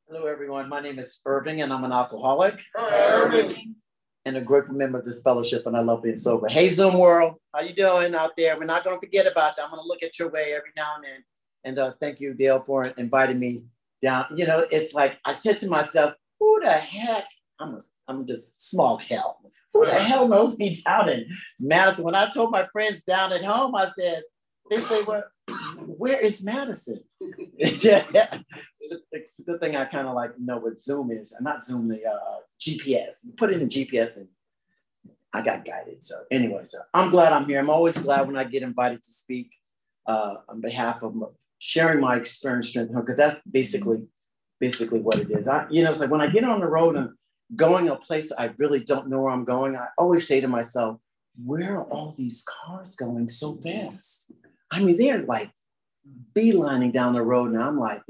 Hello, everyone. My name is Irving, and I'm an alcoholic. Hi, Irving. And a grateful member of this fellowship, and I love being sober. Hey, Zoom world, how you doing out there? We're not going to forget about you. I'm going to look at your way every now and then. And thank you, Dale, for inviting me down. You know, it's like I said to myself, who the heck? I'm just small hell. Who the hell knows me down in Madison? When I told my friends down at home, I said, they say, well, where is Madison? Yeah. It's a good thing I kind of like know what Zoom is. Not Zoom, the GPS. You put it in GPS and I got guided. So anyway, so I'm glad I'm here. I'm always glad when I get invited to speak on behalf of sharing my experience, strength, because that's basically what it is. It's like when I get on the road and going a place I really don't know where I'm going, I always say to myself, where are all these cars going so fast? I mean, they're like beelining down the road, and I'm like,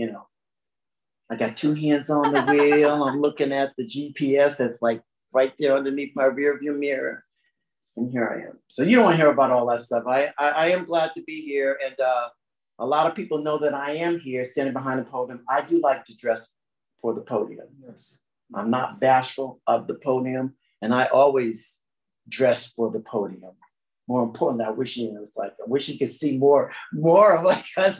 I got two hands on the wheel. I'm looking at the GPS that's like right there underneath my rear view mirror. And here I am. So you don't want to hear about all that stuff. I am glad to be here. And a lot of people know that I am here standing behind the podium. I do like to dress for the podium. Yes. I'm not bashful of the podium. And I always dress for the podium. More importantly, I wish you could see more of like, because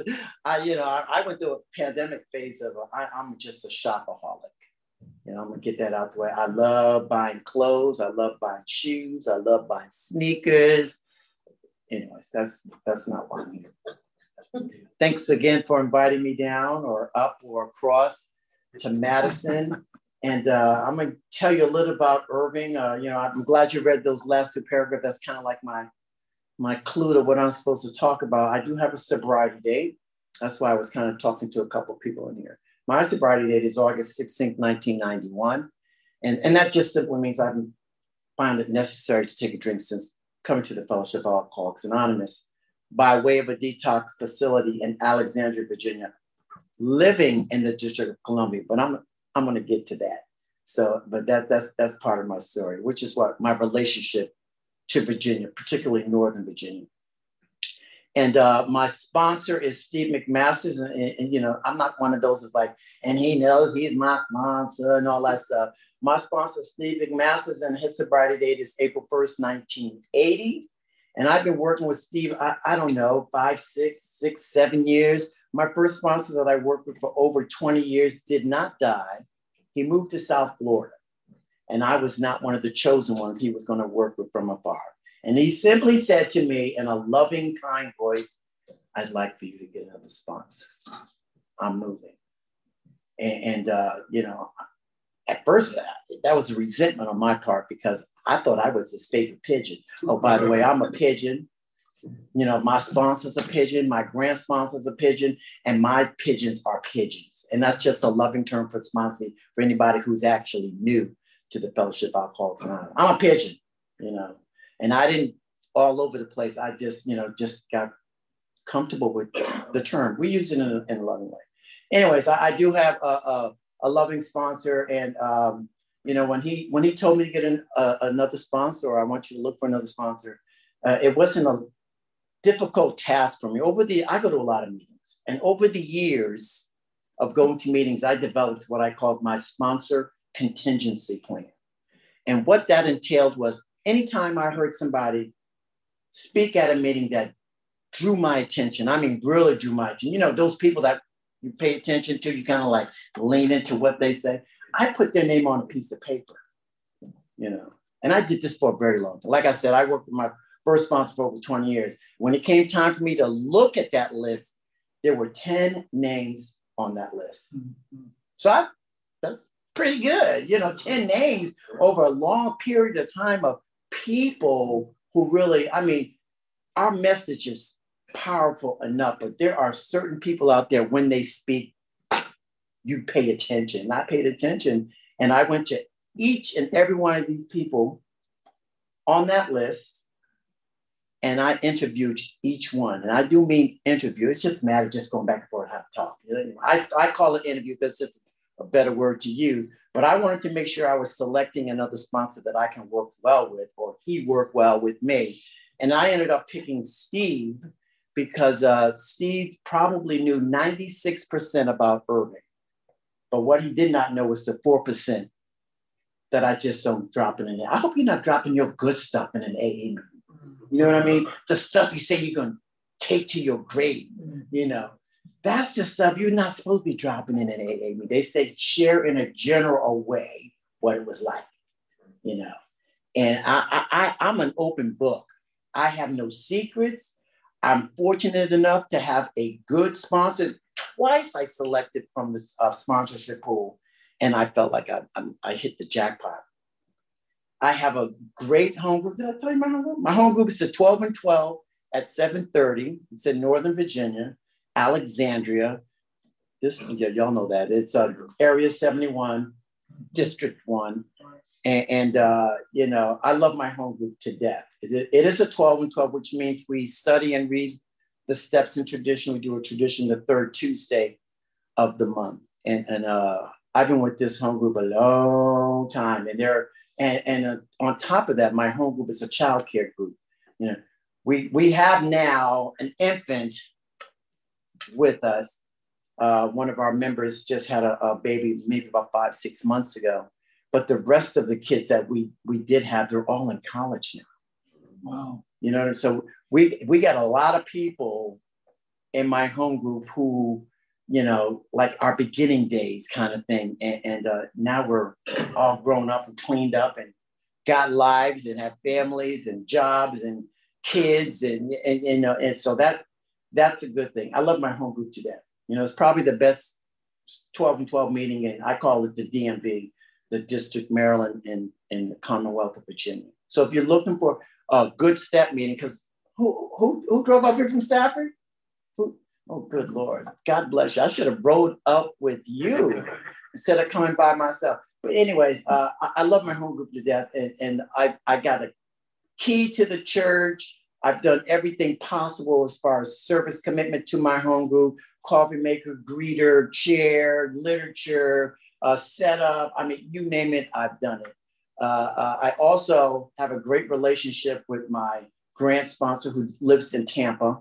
I went through a pandemic phase of I'm just a shopaholic. I'm gonna get that out the way. I love buying clothes. I love buying shoes. I love buying sneakers. Anyways, that's not why I'm here. Thanks again for inviting me down or up or across to Madison. And I'm going to tell you a little about Irving. I'm glad you read those last two paragraphs. That's kind of like my clue to what I'm supposed to talk about. I do have a sobriety date. That's why I was kind of talking to a couple of people in here. My sobriety date is August 16th, 1991. And that just simply means I haven't found it necessary to take a drink since coming to the Fellowship of Alcoholics Anonymous by way of a detox facility in Alexandria, Virginia, living in the District of Columbia. But I'm going to get to that. So, but that's part of my story, which is what my relationship to Virginia, particularly Northern Virginia. And my sponsor is Steve McMasters. And I'm not one of those that's like, and he knows he's my sponsor and all that stuff. My sponsor, Steve McMasters, and his sobriety date is April 1st, 1980. And I've been working with Steve, I don't know, 5, 6, 7 years. My first sponsor that I worked with for over 20 years did not die. He moved to South Florida. And I was not one of the chosen ones he was going to work with from afar. And he simply said to me in a loving, kind voice, I'd like for you to get another sponsor. I'm moving. And at first that was a resentment on my part because I thought I was his favorite pigeon. Oh, by the way, I'm a pigeon. My sponsor's a pigeon, my grand sponsor's a pigeon, and my pigeons are pigeons. And that's just a loving term for sponsor for anybody who's actually new to the Fellowship of Alcoholics Anonymous. I'm a pigeon, and I didn't all over the place. I just got comfortable with the term. We use it in a loving way. Anyways, I do have a loving sponsor, and when he told me to get another sponsor, or I want you to look for another sponsor, it wasn't a difficult task for me. I go to a lot of meetings, and over the years of going to meetings, I developed what I called my sponsor contingency plan. And what that entailed was anytime I heard somebody speak at a meeting that drew my attention, I mean, really drew my attention, those people that you pay attention to, you kind of like lean into what they say. I put their name on a piece of paper, and I did this for a very long time. Like I said, I worked with my first sponsor for over 20 years. When it came time for me to look at that list, there were 10 names on that list. Mm-hmm. So that's pretty good, 10 names over a long period of time of people who really, our message is powerful enough, but there are certain people out there when they speak, you pay attention. I paid attention, and I went to each and every one of these people on that list, and I interviewed each one. And I do mean interview. It's just a matter of just going back and forth, have to talk. I call it interview because it's just a better word to use. But I wanted to make sure I was selecting another sponsor that I can work well with, or he worked well with me. And I ended up picking Steve because Steve probably knew 96% about Irving. But what he did not know was the 4% that I just don't drop it in there. I hope you're not dropping your good stuff in an AA meeting. You know what I mean? The stuff you say you're going to take to your grave, you know. That's the stuff you're not supposed to be dropping in an AA meeting. They say share in a general way what it was like, you know. And I'm an open book. I have no secrets. I'm fortunate enough to have a good sponsor. Twice I selected from the sponsorship pool, and I felt like I hit the jackpot. I have a great home group. Did I tell you my home group? My home group is the 12 and 12 at 7:30. It's in Northern Virginia, Alexandria. This, y'all know that. It's Area 71, District 1. And you know, I love my home group to death. It is a 12 and 12, which means we study and read the steps in tradition. We do a tradition the third Tuesday of the month. And I've been with this home group a long time. And on top of that, my home group is a child care group. You know, we have now an infant with us. One of our members just had a baby maybe about 5-6 months ago. But the rest of the kids that we did have, they're all in college now. Wow. You know, so we got a lot of people in my home group who, you know, like our beginning days kind of thing. And now we're all grown up and cleaned up and got lives and have families and jobs and kids. And you know, and so that's a good thing. I love my home group to death. You know, it's probably the best 12 and 12 meeting, and I call it the DMV, the District, Maryland, and the Commonwealth of Virginia. So if you're looking for a good step meeting, because who drove up here from Stafford? Oh, good Lord. God bless you. I should have rode up with you instead of coming by myself. But anyways, I love my home group to death. And I got a key to the church. I've done everything possible as far as service commitment to my home group, coffee maker, greeter, chair, literature, setup. I mean, you name it, I've done it. I also have a great relationship with my grant sponsor who lives in Tampa.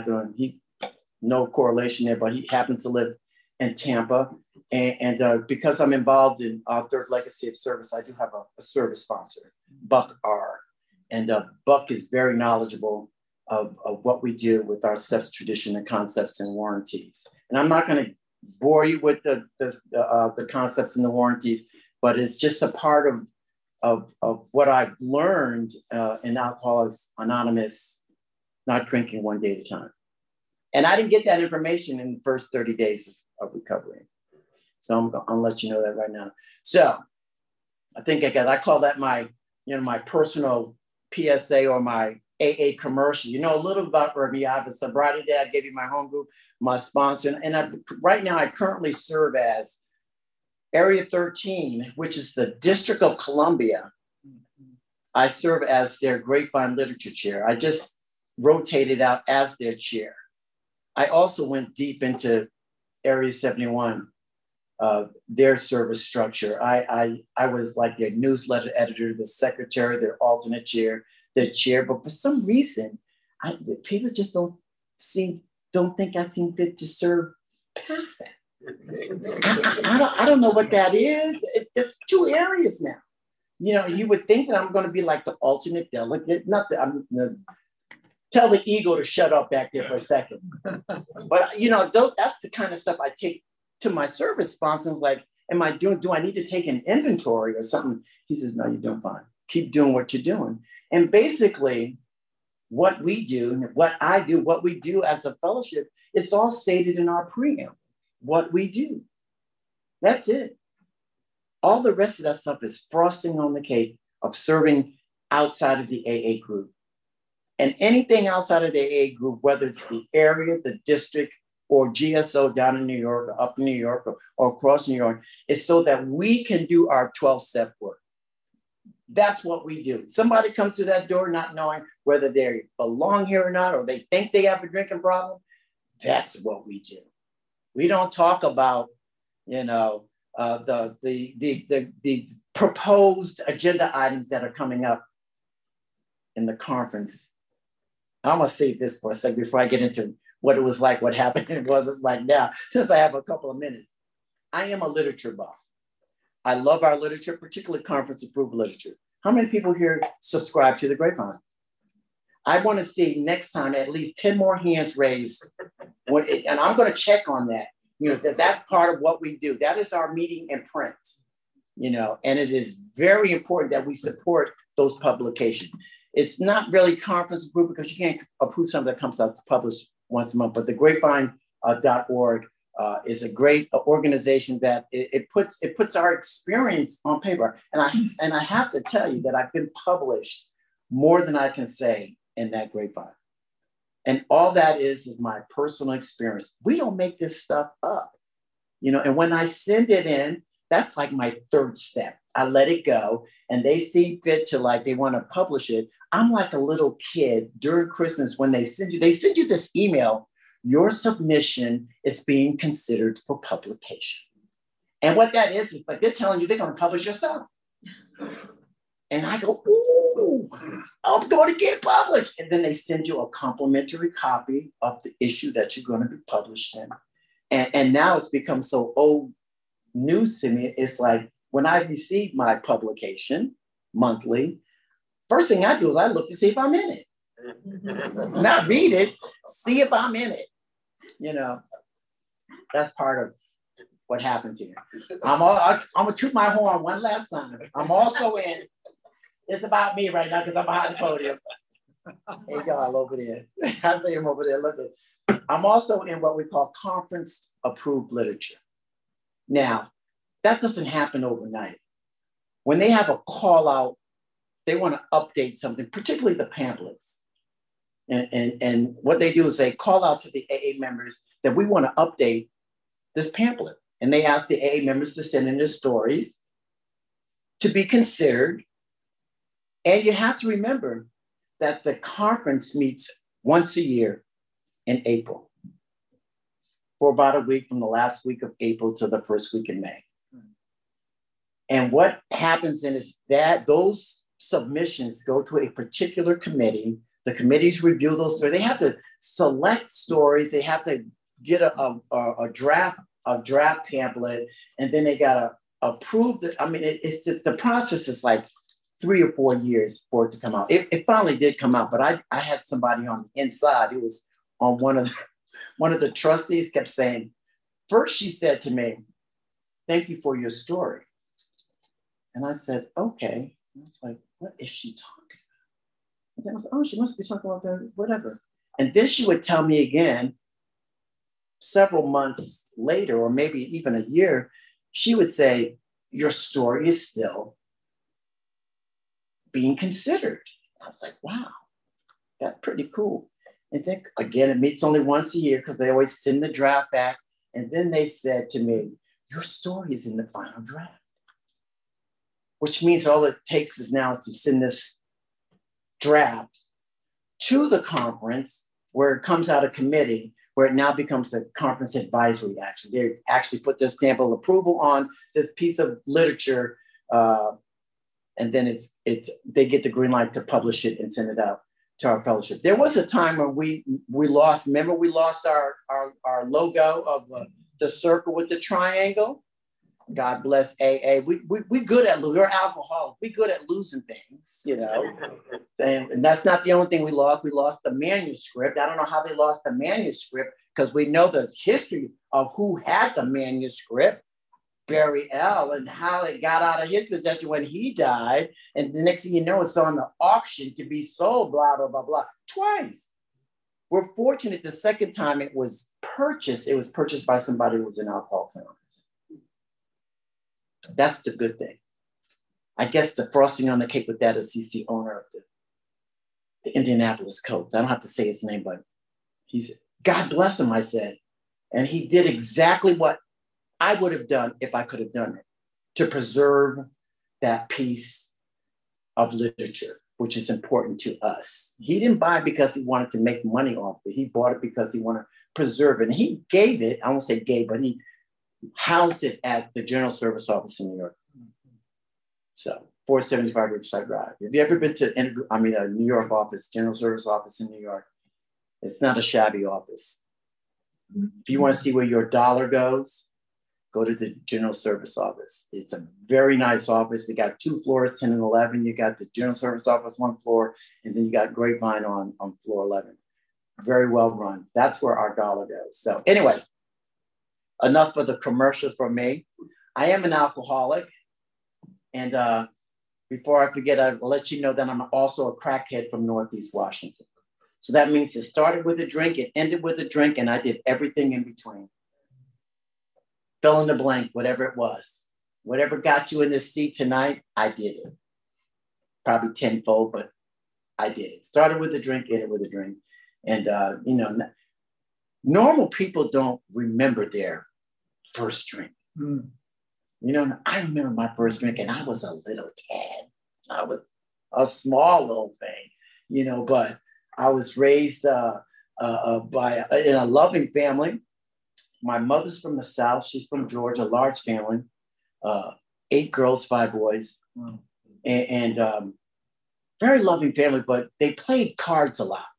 No correlation there, but he happens to live in Tampa. And because I'm involved in Third Legacy of Service, I do have a service sponsor, Buck R. And Buck is very knowledgeable of what we do with our steps, tradition, and concepts and warranties. And I'm not going to bore you with the concepts and the warranties, but it's just a part of what I've learned in Alcoholics Anonymous, not drinking one day at a time. And I didn't get that information in the first 30 days of recovery. So I'm gonna let you know that right now. So I think I call that my personal PSA or my AA commercial. You know a little about me. I have a sobriety day. I gave you my home group, my sponsor. And right now I currently serve as Area 13, which is the District of Columbia. I serve as their Grapevine Literature Chair. I just rotated out as their chair. I also went deep into Area 71, their service structure. I was like their newsletter editor, the secretary, their alternate chair, the chair. But for some reason, people just don't think I seem fit to serve past that. I don't know what that is. It's 2 areas now. You know, you would think that I'm going to be like the alternate delegate. Not that I'm. Tell the ego to shut up back there for a second. But, you know, that's the kind of stuff I take to my service sponsor. Like, do I need to take an inventory or something? He says, no, you're doing fine. Keep doing what you're doing. And basically, what we do, what I do, what we do as a fellowship, it's all stated in our preamble, what we do. That's it. All the rest of that stuff is frosting on the cake of serving outside of the AA group. And anything outside of the AA group, whether it's the area, the district, or GSO down in New York, or up in New York, or across New York, is so that we can do our 12-step work. That's what we do. Somebody comes to that door not knowing whether they belong here or not, or they think they have a drinking problem. That's what we do. We don't talk about, you know, the proposed agenda items that are coming up in the conference. I'm gonna say this for a second before I get into what it was like, what happened, and what it's like now, since I have a couple of minutes. I am a literature buff. I love our literature, particularly conference approved literature. How many people here subscribe to the Grapevine? I want to see next time at least 10 more hands raised. And I'm going to check on that. That's part of what we do. That is our meeting in print, and it is very important that we support those publications. It's not really conference approved because you can't approve something that comes out to publish once a month, but the grapevine.org is a great organization that it puts our experience on paper. And I have to tell you that I've been published more than I can say in that Grapevine. And all that is my personal experience. We don't make this stuff up, and when I send it in, that's like my third step. I let it go and they see fit to they want to publish it. I'm like a little kid during Christmas when they send you this email. Your submission is being considered for publication. And what that is like they're telling you they're going to publish your stuff. And I go, ooh, I'm going to get published. And then they send you a complimentary copy of the issue that you're going to be published in. And now it's become so old news to me. It's like when I receive my publication monthly, first thing I do is I look to see if I'm in it. Not read it, see if I'm in it. That's part of what happens here. I'm going to toot my horn one last time. I'm also in. It's about me right now because I'm behind the podium. Hey, y'all over there. I see him over there. Look at it. I'm also in what we call conference approved literature. Now, that doesn't happen overnight. When they have a call out, they want to update something, particularly the pamphlets. And what they do is they call out to the AA members that we want to update this pamphlet. And they ask the AA members to send in their stories to be considered. And you have to remember that the conference meets once a year in April for about a week, from the last week of April to the first week in May. And what happens then is that those submissions go to a particular committee. The committees review those stories. They have to select stories. They have to get a draft pamphlet, and then they got to approve the. I mean, the process is like 3 or 4 years for it to come out. It finally did come out, but I had somebody on the inside. It was on one of the trustees kept saying, first she said to me, "Thank you for your story." And I said, okay. And I was like, what is she talking about? And then I was like, oh, she must be talking about that, whatever. And then she would tell me again, several months later, or maybe even a year, she would say, your story is still being considered. I was like, wow, that's pretty cool. And then again, it meets only once a year because they always send the draft back. And then they said to me, your story is in the final draft, which means all it takes is now to send this draft to the conference where it comes out of committee, where it now becomes a conference advisory action. They actually put their stamp of approval on this piece of literature, and then they get the green light to publish it and send it out to our fellowship. There was a time when we lost, remember we lost our logo of the circle with the triangle? God bless AA. We good at losing. We're alcoholics. We good at losing things, And that's not the only thing we lost. We lost the manuscript. I don't know how they lost the manuscript because we know the history of who had the manuscript, Barry L., and how it got out of his possession when he died. And the next thing you know, it's on the auction to be sold, blah, blah, blah, blah, twice. We're fortunate the second time it was purchased by somebody who was an Alcoholics Anonymous. That's the good thing. I guess the frosting on the cake with that is he's the owner of the Indianapolis Colts. I don't have to say his name, but God bless him, I said. And he did exactly what I would have done if I could have done it, to preserve that piece of literature, which is important to us. He didn't buy it because he wanted to make money off it. He bought it because he wanted to preserve it. And he gave it, I won't say gave, but he housed it at the General Service Office in New York. So 475 Riverside Drive. Have you ever been to a New York office, General Service Office in New York? It's not a shabby office. If you want to see where your dollar goes, go to the general service office. It's a very nice office. They got 2 floors, 10 and 11. You got the general service office, 1 floor, and then you got Grapevine on floor 11. Very well run. That's where our dollar goes. So anyways, enough of the commercial from me. I am an alcoholic. And before I forget, I'll let you know that I'm also a crackhead from Northeast Washington. So that means it started with a drink, it ended with a drink, and I did everything in between. Fill in the blank, whatever it was. Whatever got you in this seat tonight, I did it. Probably tenfold, but I did it. Started with a drink, ended with a drink. And, normal people don't remember their first drink. Mm. I remember my first drink and I was a little tad. I was a small little thing, but I was raised in a loving family. My mother's from the South. She's from Georgia, large family, 8 girls, 5 boys, and very loving family, but they played cards a lot.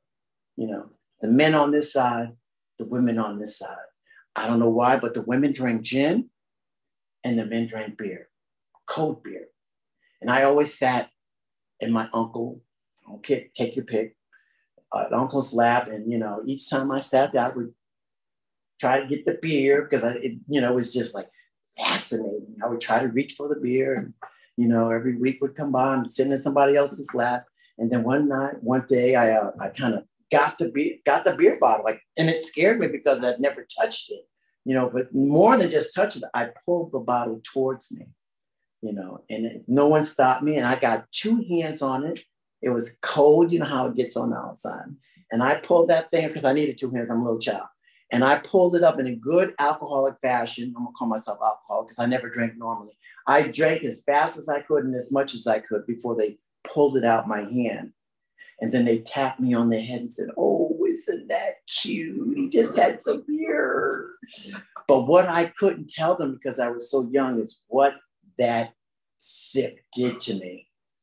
The men on this side, the women on this side. I don't know why, but the women drank gin and the men drank beer, cold beer. And I always sat in my uncle, okay, take your pick, uncle's lap. And, each time I sat there, I would try to get the beer because it was just like fascinating. I would try to reach for the beer and, every week would come by and sit in somebody else's lap. And then one day I kind of got the beer bottle, and it scared me because I'd never touched it, but more than just touch it, I pulled the bottle towards me, and no one stopped me. And I got 2 hands on it. It was cold, how it gets on the outside. And I pulled that thing because I needed 2 hands. I'm a little child. And I pulled it up in a good alcoholic fashion. I'm gonna call myself alcoholic because I never drank normally. I drank as fast as I could and as much as I could before they pulled it out my hand. And then they tapped me on the head and said, "Oh, isn't that cute? He just had some beer." But what I couldn't tell them because I was so young is what that sip did to me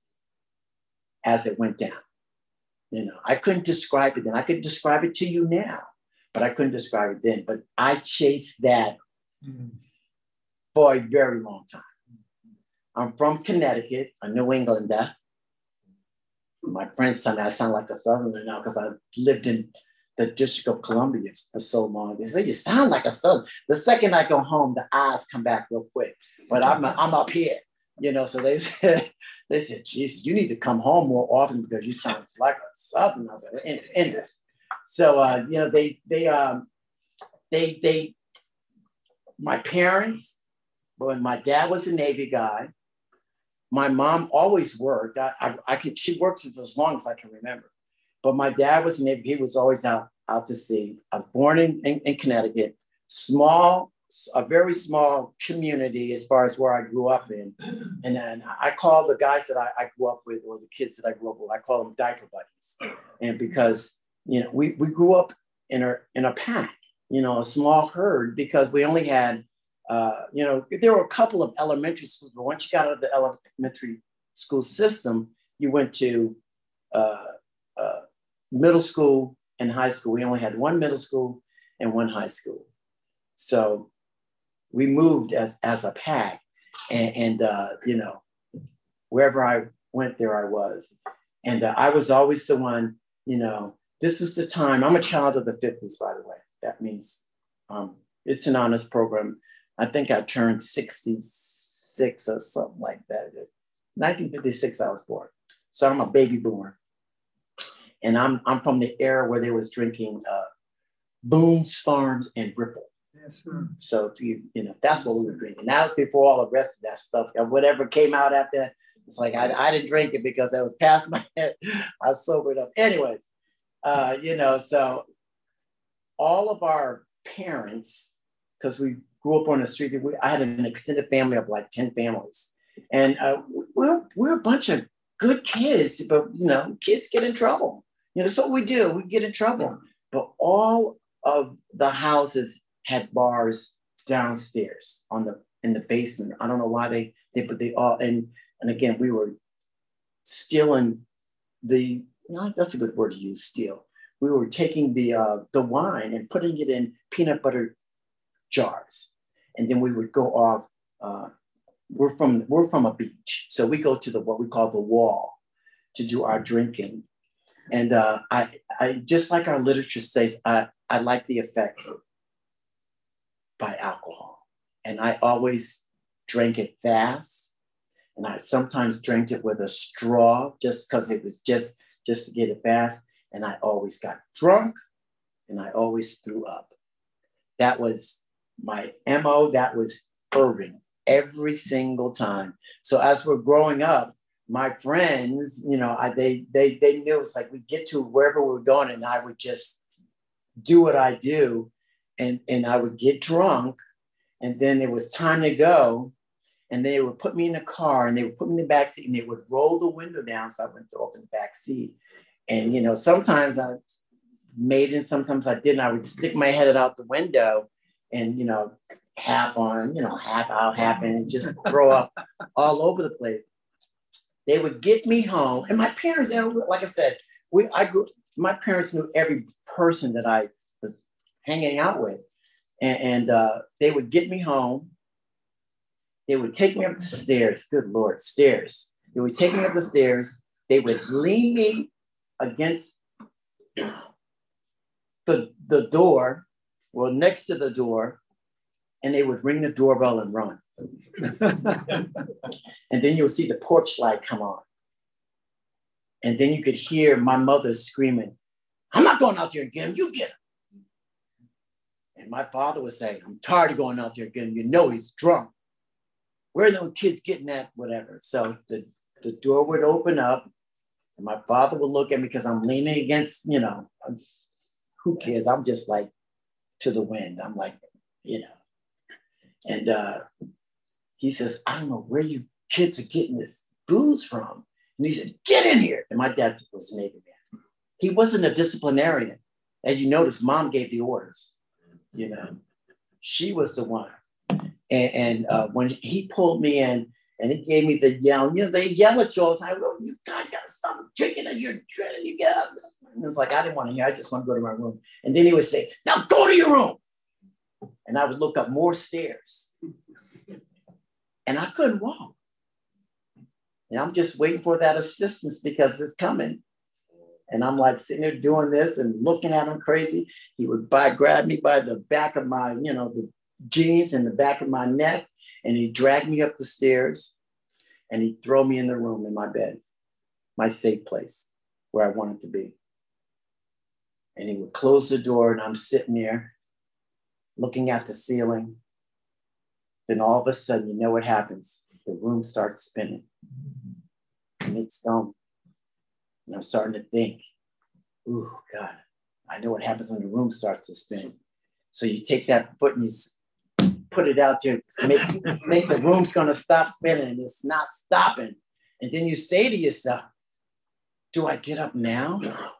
as it went down. I couldn't describe it then. I could describe it to you now, but I couldn't describe it then. But I chased that for a very long time. I'm from Connecticut, a New Englander. My friends tell me I sound like a Southerner now because I lived in the District of Columbia for so long. They say, "You sound like a Southerner." The second I go home, the eyes come back real quick. But I'm up here, so they said, "Jesus, you need to come home more often because you sound like a Southerner." I said, "In this." So, my parents, when my dad was a Navy guy, my mom always worked. She worked for as long as I can remember. But my dad was a Navy. He was always out to sea. I was born in Connecticut, a very small community as far as where I grew up in. And then I call the guys that I grew up with, or the kids that I grew up with, I call them diaper buddies. And because, we grew up in a pack, a small herd, because we only had, there were a couple of elementary schools, but once you got out of the elementary school system, you went to middle school and high school. We only had 1 middle school and 1 high school. So we moved as a pack, and wherever I went, there I was. And I was always the one, this is the time. I'm a child of the 50s, by the way. That means it's an honors program. I think I turned 66 or something like that. 1956, I was born. So I'm a baby boomer. And I'm from the era where they was drinking Boone's Farms and Ripple. Yes, sir. So that's what we were drinking. That was before all the rest of that stuff. Whatever came out after that, it's like I didn't drink it because that was past my head. I sobered up. Anyways, so all of our parents, because we grew up on the street, I had an extended family of like 10 families. And we're a bunch of good kids, but kids get in trouble. That's what we do. We get in trouble. But all of the houses had bars downstairs in the basement. I don't know why but they all, and again, we were stealing that's a good word to use, steal. We were taking the wine and putting it in peanut butter jars. And then we would go off. We're from a beach, so we go to what we call the wall to do our drinking. And I just like our literature says, I like the effect by alcohol. And I always drank it fast. And I sometimes drank it with a straw just because it was just to get it fast. And I always got drunk and I always threw up. That was my MO. That was Irving every single time. So as we're growing up, my friends, you know, they knew it's like we get to wherever we're going and I would just do what I do. And I would get drunk and then it was time to go. And they would put me in the car and they would put me in the back seat and they would roll the window down. So I went to open the back seat. And, you know, sometimes I made it, sometimes I didn't. I would stick my head out the window and, you know, half on, you know, half out, half in, and just throw up all over the place. They would get me home. And my parents, like I said, my parents knew every person that I was hanging out with. And they would get me home. They would take me up the stairs. Good Lord, stairs. They would take me up the stairs. They would lean me against the door, well, next to the door, and they would ring the doorbell and run. And then you'll see the porch light come on. And then you could hear my mother screaming, "I'm not going out there and get him, you get him." And my father would say, "I'm tired of going out there and getting him. You know he's drunk. Where are those kids getting at?" Whatever. So the door would open up and my father would look at me because I'm leaning against, you know, who cares? I'm just like to the wind. I'm like, you know. And he says, "I don't know where you kids are getting this booze from." And he said, "Get in here." And my dad was a Navy man. He wasn't a disciplinarian. As you notice, mom gave the orders. You know, she was the one. And when he pulled me in and he gave me the yell, you know, they yell at you all the time, "Oh, you guys got to stop drinking and you're drinking, you get up." And it's like, I didn't want to hear. I just want to go to my room. And then he would say, "Now go to your room." And I would look up more stairs. And I couldn't walk. And I'm just waiting for that assistance because it's coming. And I'm like sitting there doing this and looking at him crazy. He would grab me by the back of my, you know, the jeans and the back of my neck. And he'd drag me up the stairs and he'd throw me in the room in my bed, my safe place where I wanted to be. And he would close the door and I'm sitting there looking at the ceiling. Then all of a sudden, you know what happens? The room starts spinning. And it's gone. And I'm starting to think, "Ooh, God, I know what happens when the room starts to spin." So you take that foot and you put it out there to make the room's gonna stop spinning, and it's not stopping. And then you say to yourself, "Do I get up now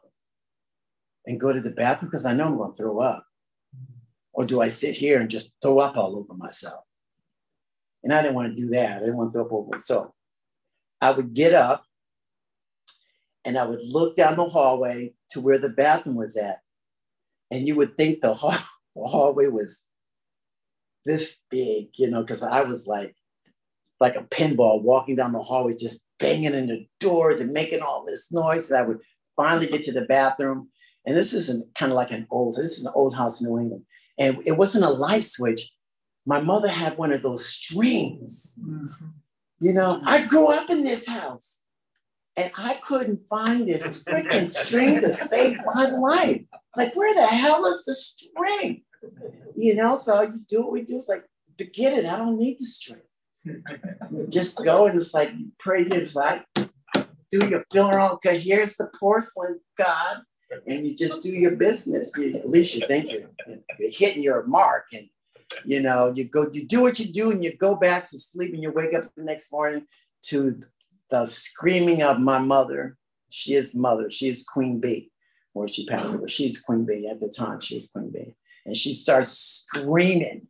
and go to the bathroom? Because I know I'm gonna throw up. Or do I sit here and just throw up all over myself?" And I didn't want to do that. I didn't want to throw up over. So I would get up and I would look down the hallway to where the bathroom was at. And you would think the hallway was this big, you know, because I was like a pinball walking down the hallway, just banging in the doors and making all this noise. And I would finally get to the bathroom. And this is kind of like this is an old house in New England. And it wasn't a light switch. My mother had one of those strings. Mm-hmm. You know, I grew up in this house and I couldn't find this freaking string to save my life. Like, where the hell is the string? You know, so you do what we do. It's like, forget it. I don't need the string. You just go and it's like, you pray to it's like, do your feeling wrong. Okay, here's the porcelain, God. And you just do your business. At least you think you're hitting your mark. And, you know, you do what you do and you go back to sleep and you wake up the next morning to the screaming of my mother. She is Queen Bee, or she passed away. She's Queen Bee at the time. She was Queen Bee. And she starts screaming.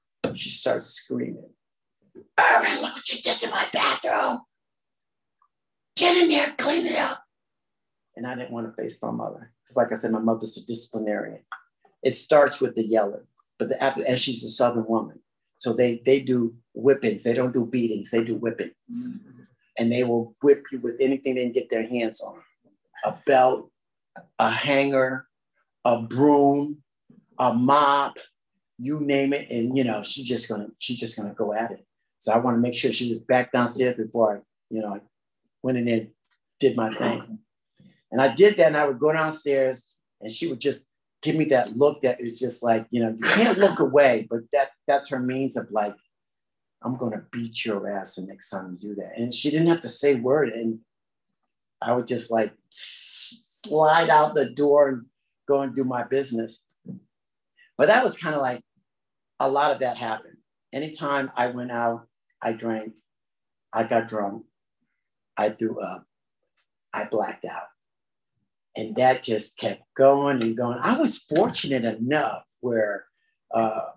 "All right, look what you did to my bathroom. Get in there, clean it up." And I didn't want to face my mother. Because like I said, my mother's a disciplinarian. It starts with the yelling, and she's a Southern woman. So they do whippings. They don't do beatings. They do whippings. Mm-hmm. And they will whip you with anything they can get their hands on. A belt, a hanger, a broom, a mop, you name it. And, you know, she's just gonna go at it. So I want to make sure she was back downstairs before I went in there and did my thing. And I did that, and I would go downstairs and she would just give me that look that is just like, you can't look away, but that's her means of like, I'm going to beat your ass the next time you do that. And she didn't have to say a word. And I would just like slide out the door and go and do my business. But that was kind of like a lot of that happened. Anytime I went out, I drank, I got drunk, I threw up, I blacked out. And that just kept going and going. I was fortunate enough where a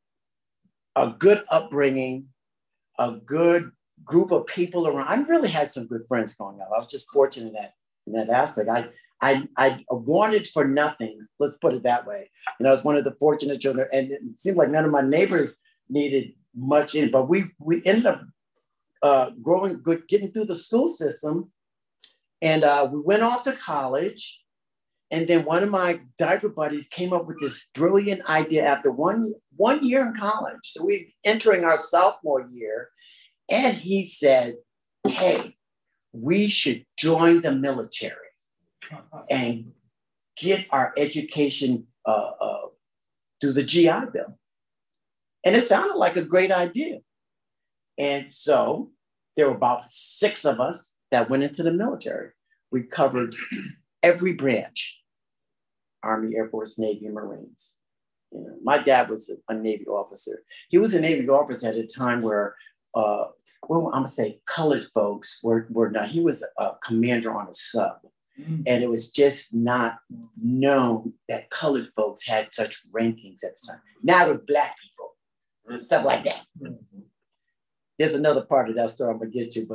good upbringing, a good group of people around. I really had some good friends growing up. I was just fortunate in that aspect. I wanted for nothing. Let's put it that way. I was one of the fortunate children, and it seemed like none of my neighbors needed much in. But we ended up growing good, getting through the school system, and we went off to college. And then one of my diaper buddies came up with this brilliant idea after one year in college. So we're entering our sophomore year. And he said, hey, we should join the military and get our education through the GI Bill. And it sounded like a great idea. And so there were about 6 of us that went into the military. We covered every branch: Army, Air Force, Navy, Marines. My dad was a Navy officer. He was a Navy officer at a time where, I'm gonna say colored folks were not. He was a commander on a sub. Mm-hmm. And it was just not known that colored folks had such rankings at the time. Now with Black people and stuff like that. Mm-hmm. There's another part of that story I'm gonna get to,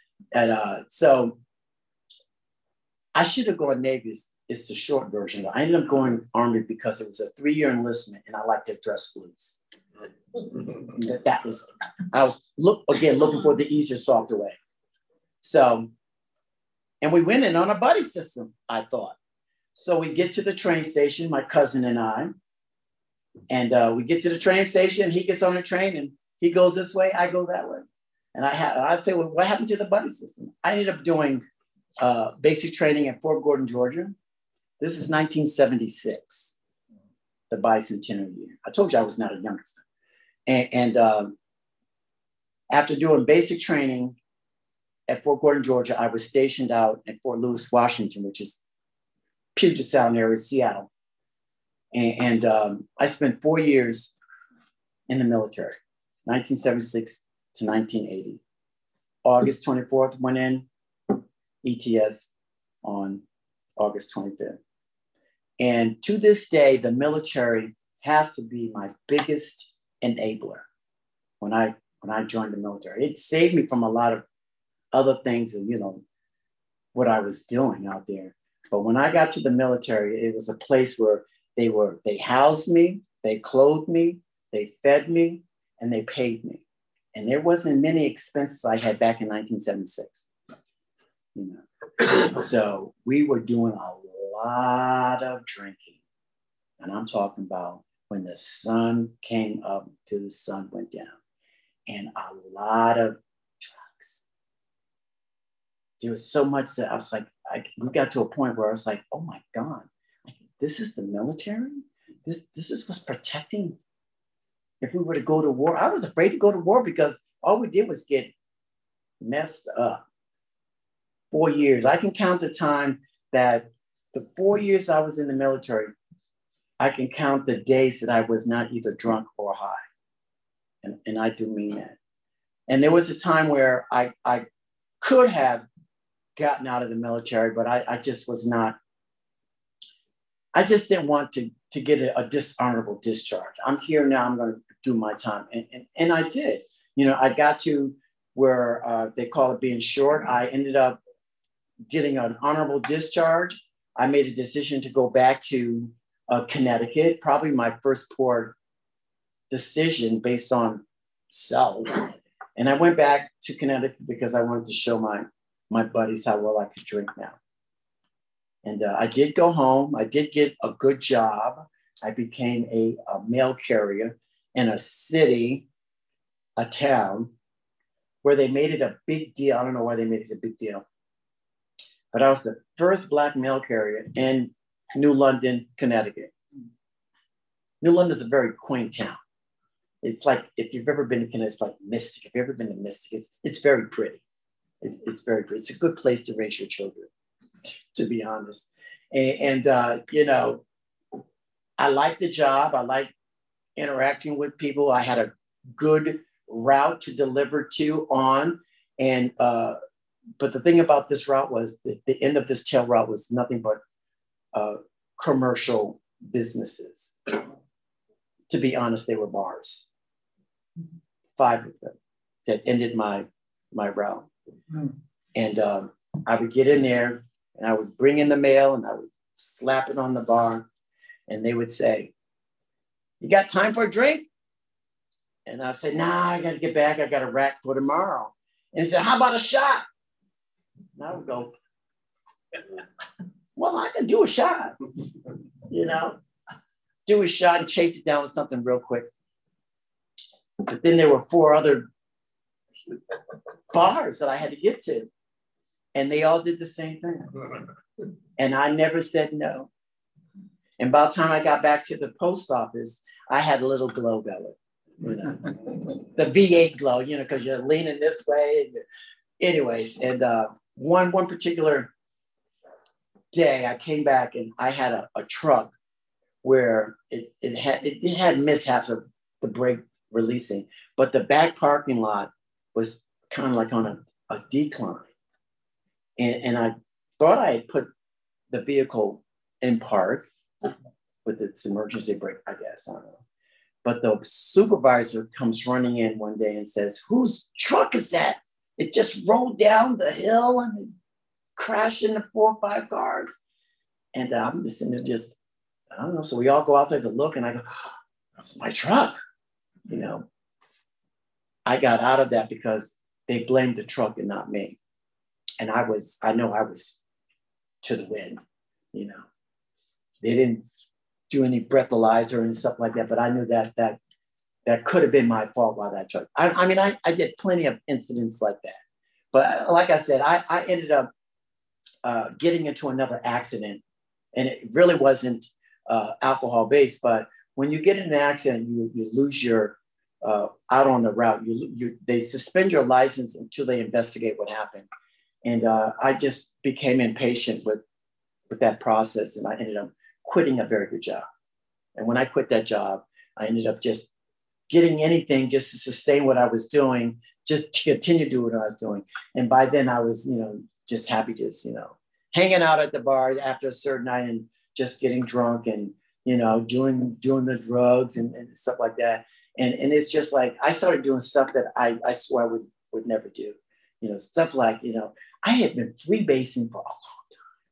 so I should have gone Navy. It's the short version. I ended up going Army because it was a 3-year enlistment, and I liked to dress blues. I was looking for the easier, softer way. So, and we went in on a buddy system, I thought. So we get to the train station, my cousin and I, and we get to the train station. He gets on the train, and he goes this way, I go that way. And I say, well, what happened to the buddy system? I ended up doing basic training at Fort Gordon, Georgia. This is 1976, the bicentennial year. I told you I was not a youngster. And after doing basic training at Fort Gordon, Georgia, I was stationed out at Fort Lewis, Washington, which is Puget Sound area, Seattle. And I spent 4 years in the military, 1976 to 1980. August 24th went in, ETS on August 25th. And to this day, the military has to be my biggest enabler when I joined the military. It saved me from a lot of other things and, what I was doing out there. But when I got to the military, it was a place where they housed me, they clothed me, they fed me, and they paid me. And there wasn't many expenses I had back in 1976. So we were doing a lot of drinking. And I'm talking about when the sun came up till the sun went down. And a lot of drugs. There was so much that I was like, we got to a point where I was like, oh my God, this is the military? This is what's protecting if we were to go to war. I was afraid to go to war because all we did was get messed up. 4 years. I can count the time that the 4 years I was in the military, I can count the days that I was not either drunk or high. And I do mean that. And there was a time where I could have gotten out of the military, but I just was not, I just didn't want to get a dishonorable discharge. I'm here now, I'm going to do my time. And I did. I got to where they call it being short. I ended up getting an honorable discharge. I made a decision to go back to Connecticut, probably my first poor decision based on So, and I went back to Connecticut because I wanted to show my buddies how well I could drink now. And I did go home. I did get a good job. I became a mail carrier in a city, a town, where they made it a big deal. I don't know why they made it a big deal. But I was the first Black mail carrier in New London, Connecticut. New London is a very quaint town. It's like, if you've ever been to Connecticut, it's like Mystic. If you've ever been to Mystic, it's very pretty. It's very pretty. It's a good place to raise your children, to be honest. And you know, I like the job. I like interacting with people. I had a good route to deliver to on. And, but the thing about this route was that the end of this tail route was nothing but commercial businesses. To be honest, they were bars. 5 of them that ended my route. And I would get in there and I would bring in the mail and I would slap it on the bar and they would say, "You got time for a drink?" And I'd say, "Nah, I got to get back. I got a rack for tomorrow." And he said, "How about a shot?" And I would go, "Well, I can do a shot," you know, do a shot and chase it down with something real quick. But then there were 4 other bars that I had to get to. And they all did the same thing. And I never said no. And by the time I got back to the post office, I had a little glow belly, you know, the V8 glow, you know, because you're leaning this way. Anyways, and one particular day I came back and I had a truck where it had mishaps of the brake releasing, but the back parking lot was kind of like on a decline. And I thought I had put the vehicle in park with its emergency brake, I guess, I don't know. But the supervisor comes running in one day and says, "Whose truck is that? It just rolled down the hill and it crashed into 4 or 5 cars." And I'm just in there I don't know. So we all go out there to look and I go, "That's my truck." You know, I got out of that because they blamed the truck and not me. And I know I was to the wind, you know. They didn't do any breathalyzer and stuff like that, but I knew that could have been my fault by that truck. I mean, I did plenty of incidents like that. But like I said, I ended up getting into another accident, and it really wasn't alcohol based, but when you get in an accident, you lose your out on the route. They suspend your license until they investigate what happened. And I just became impatient with that process, and I ended up quitting a very good job. And when I quit that job, I ended up just getting anything just to sustain what I was doing, just to continue to do what I was doing. And by then I was, you know, just happy, just, you know, hanging out at the bar after a certain night and just getting drunk and, you know, doing the drugs and stuff like that. And it's just like, I started doing stuff that I swear I would never do. You know, stuff like, you know, I had been freebasing for a long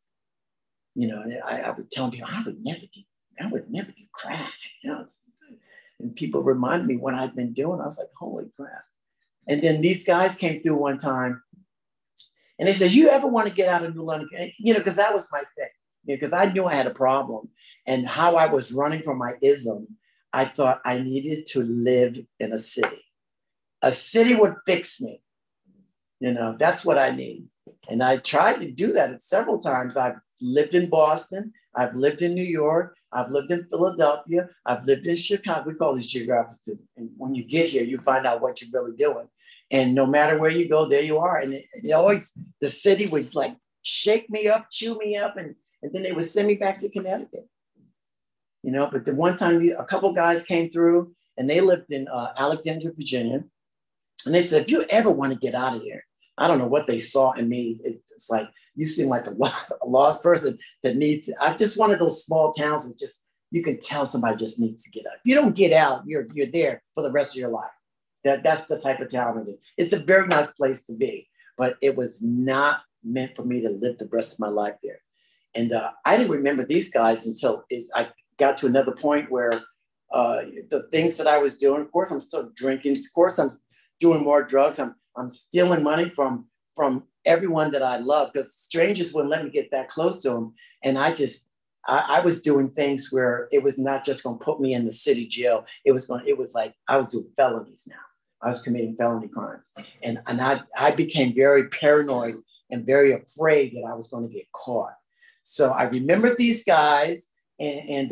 time. You know, and I would tell people, I would never do crack. You know, and people reminded me what I'd been doing. I was like, holy crap. And then these guys came through one time and they said, "You ever want to get out of New London?" You know, because that was my thing. You know, because I knew I had a problem and how I was running from my ism. I thought I needed to live in a city. A city would fix me. You know, that's what I need. And I tried to do that several times. I've lived in Boston. I've lived in New York. I've lived in Philadelphia. I've lived in Chicago. We call these geographic. And when you get here, you find out what you're really doing. And no matter where you go, there you are. And it always, the city would like shake me up, chew me up, and then they would send me back to Connecticut. You know, but the one time a couple guys came through and they lived in Alexandria, Virginia. And they said, "If you ever want to get out of here," I don't know what they saw in me. It's like, you seem like a lost person that needs, I'm just one of those small towns that just, you can tell somebody just needs to get out. If you don't get out, you're there for the rest of your life. That's the type of town it is. It's a very nice place to be, but it was not meant for me to live the rest of my life there. And I didn't remember these guys until I got to another point where the things that I was doing. Of course, I'm still drinking. Of course, I'm doing more drugs. I'm stealing money from everyone that I love, because strangers wouldn't let me get that close to them. And I was doing things where it was not just going to put me in the city jail. It was like I was doing felonies now. I was committing felony crimes. And I became very paranoid and very afraid that I was going to get caught. So I remembered these guys, and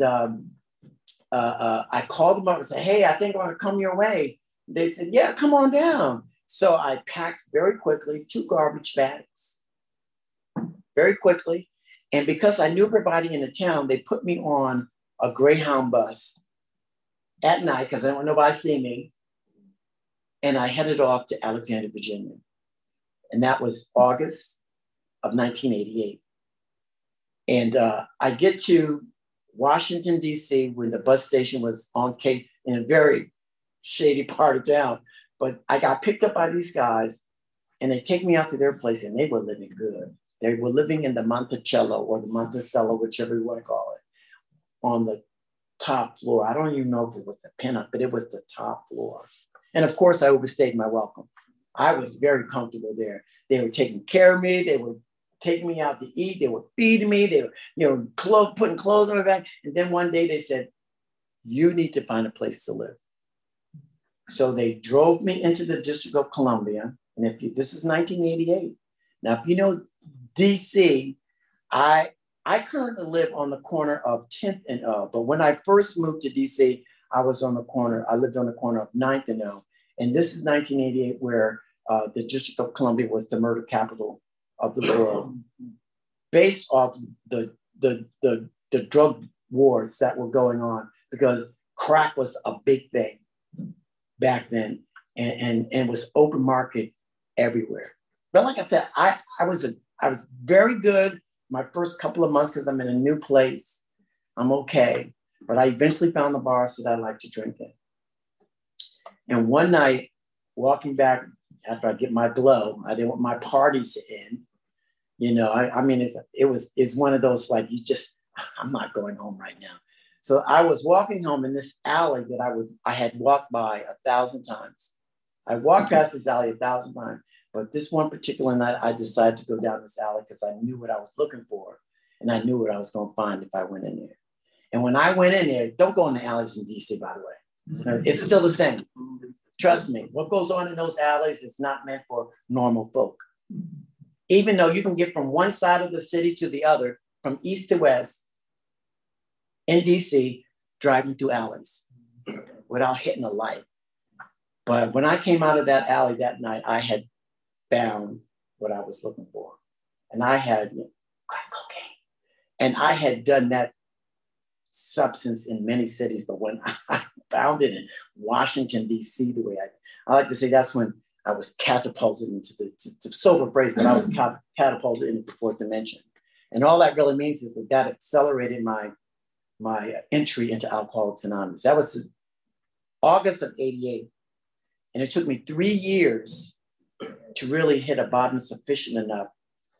I called them up and said, hey, I think I'm going to come your way. They said, yeah, come on down. So I packed very quickly 2 garbage bags, very quickly. And because I knew everybody in the town, they put me on a Greyhound bus at night because I didn't want nobody to see me. And I headed off to Alexandria, Virginia. And that was August of 1988. And I get to Washington, D.C., when the bus station was on Cape, in a very shady part of town. But I got picked up by these guys, and they take me out to their place, and they were living good. They were living in the Monticello or the Monticello, whichever you want to call it, on the top floor. I don't even know if it was the pinup, but it was the top floor. And of course, I overstayed my welcome. I was very comfortable there. They were taking care of me. They were taking me out to eat. They were feeding me. They were, putting clothes on my back. And then one day they said, you need to find a place to live. So they drove me into the District of Columbia. And this is 1988. Now, if you know DC, I currently live on the corner of 10th and O. But when I first moved to DC, I lived on the corner of 9th and O. And this is 1988, where the District of Columbia was the murder capital of the world, based off the drug wars that were going on, because crack was a big thing back then, and was open market everywhere. But like I said, I was very good my first couple of months because I'm in a new place. I'm okay. But I eventually found the bars that I like to drink in. And one night, walking back after I get my blow, I didn't want my party to end. It's one of those, like, I'm not going home right now. So I was walking home in this alley that I had walked by 1,000 times. I walked past this alley 1,000 times, but this one particular night, I decided to go down this alley because I knew what I was looking for, and I knew what I was going to find if I went in there. And when I went in there, don't go in the alleys in DC, by the way. It's still the same. Trust me, what goes on in those alleys is not meant for normal folk. Even though you can get from one side of the city to the other, from east to west, in DC, driving through alleys without hitting a light. But when I came out of that alley that night, I had found what I was looking for. And I had crack cocaine. And I had done that substance in many cities, but when I found it in Washington, D.C., the way I like to say, that's when I was catapulted into it's a sober phrase, but I was catapulted into the 4th dimension. And all that really means is that accelerated my entry into Alcoholics Anonymous. That was August of 88. And it took me 3 years to really hit a bottom sufficient enough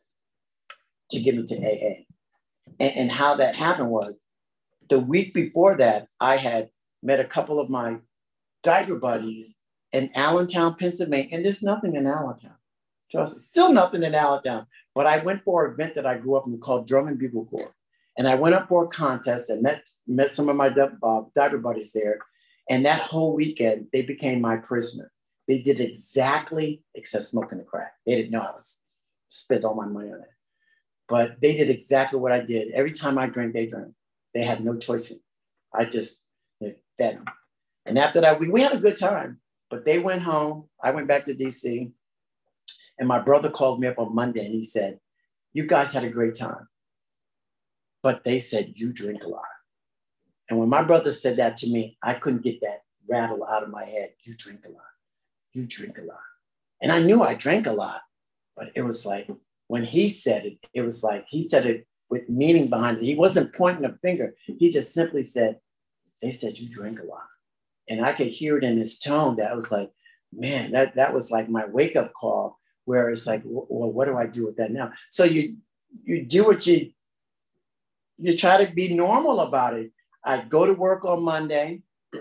to get me to AA. And how that happened was, the week before that, I had met a couple of my diver buddies in Allentown, Pennsylvania. And there's nothing in Allentown. Trust me, still nothing in Allentown. But I went for an event that I grew up in called Drum and Bugle Corps. And I went up for a contest and met some of my diver buddies there. And that whole weekend, they became my prisoner. They did exactly, except smoking the crack. They didn't know I was spent all my money on it. But they did exactly what I did. Every time I drank, they drank. They had no choice. I just fed them. And after that, we had a good time. But they went home. I went back to DC. And my brother called me up on Monday and he said, you guys had a great time. But they said, you drink a lot. And when my brother said that to me, I couldn't get that rattle out of my head. You drink a lot. You drink a lot. And I knew I drank a lot. But it was like, when he said it, it was like, he said it with meaning behind it. He wasn't pointing a finger. He just simply said, they said you drink a lot. And I could hear it in his tone that was like, man, that was like my wake-up call, where it's like, well, what do I do with that now? So you do what you try to be normal about it. I go to work on Monday.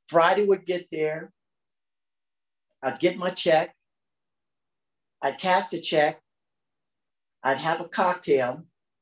Friday would get there. I'd get my check. I'd cash the check. I'd have a cocktail.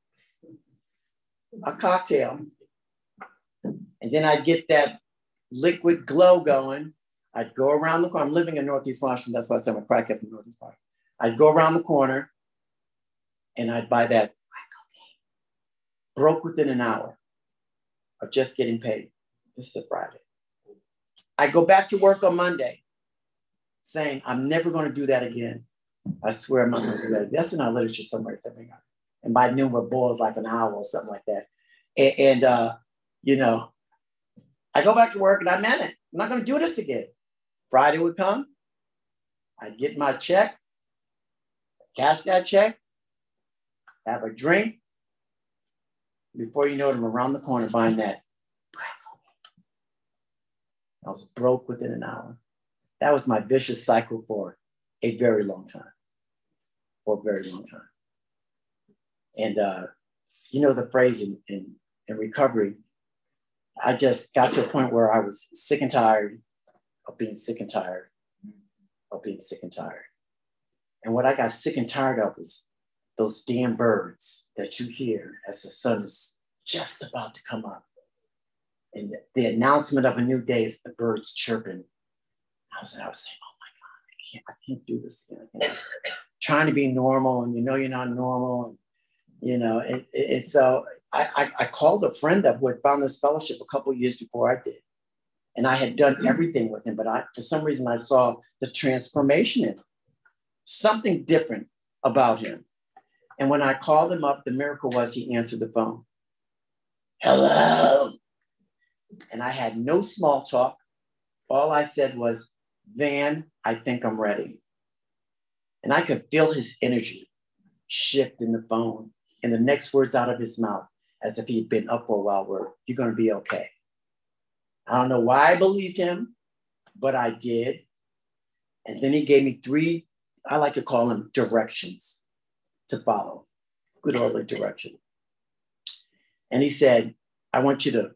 And then I'd get that liquid glow going. I'd go around the corner. I'm living in Northeast Washington. That's why I said I'm a crackhead from Northeast Washington. I'd go around the corner and I'd buy that crack cocaine. Broke within an hour of just getting paid. This is a Friday. I go back to work on Monday saying, I'm never going to do that again. I swear I'm not going to do that. That's in our literature somewhere. And by noon, we're boiled like an hour or something like that. And you know, I go back to work and I meant it. I'm not going to do this again. Friday would come. I'd get my check, cash that check, have a drink. Before you know it, I'm around the corner buying that. I was broke within an hour. That was my vicious cycle for a very long time. And you know the phrase in recovery, I just got to a point where I was sick and tired of being sick and tired of being sick and tired. And what I got sick and tired of was those damn birds that you hear as the sun is just about to come up. And the announcement of a new day is the birds chirping. I was saying, oh my God, I can't do this again. Trying to be normal, and you know you're not normal. And, you know, so I called a friend up who had found this fellowship a couple of years before I did. And I had done everything with him, but for some reason I saw the transformation in him. Something different about him. And when I called him up, the miracle was he answered the phone. Hello. And I had no small talk. All I said was, Van, I think I'm ready. And I could feel his energy shift in the phone. And the next words out of his mouth, as if he'd been up for a while, were, you're going to be okay. I don't know why I believed him, but I did. And then he gave me 3, I like to call them directions to follow. Good old direction. And he said, I want you to